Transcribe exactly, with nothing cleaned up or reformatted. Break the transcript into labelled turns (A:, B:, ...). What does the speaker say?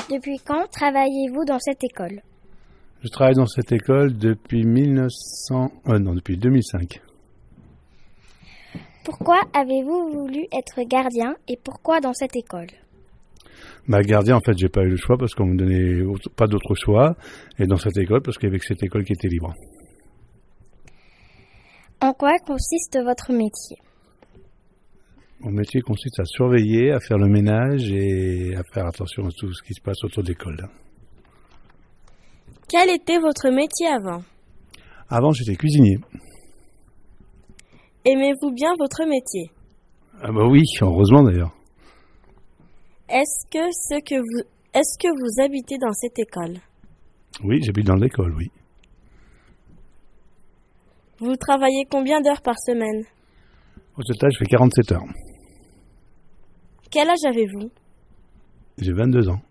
A: Depuis quand travaillez-vous dans cette école?
B: Je travaille dans cette école depuis mille neuf cents... Euh, non, depuis deux mille cinq.
A: Pourquoi avez-vous voulu être gardien et pourquoi dans cette école?
B: Bah, gardien, en fait, j'ai pas eu le choix parce qu'on me donnait pas d'autre choix. Et dans cette école, parce qu'il y avait que cette école qui était libre.
A: En quoi consiste votre métier?
B: Mon métier consiste à surveiller, à faire le ménage et à faire attention à tout ce qui se passe autour de l'école.
C: Quel était votre métier avant?
B: Avant, j'étais cuisinier.
C: Aimez-vous bien votre métier?
B: Ah bah oui, heureusement d'ailleurs.
C: Est-ce que ce que vous est-ce que vous habitez dans cette école?
B: Oui, j'habite dans l'école, oui.
C: Vous travaillez combien d'heures par semaine?
B: Au total, je fais quarante-sept heures.
C: Quel âge avez-vous?
B: J'ai vingt-deux ans.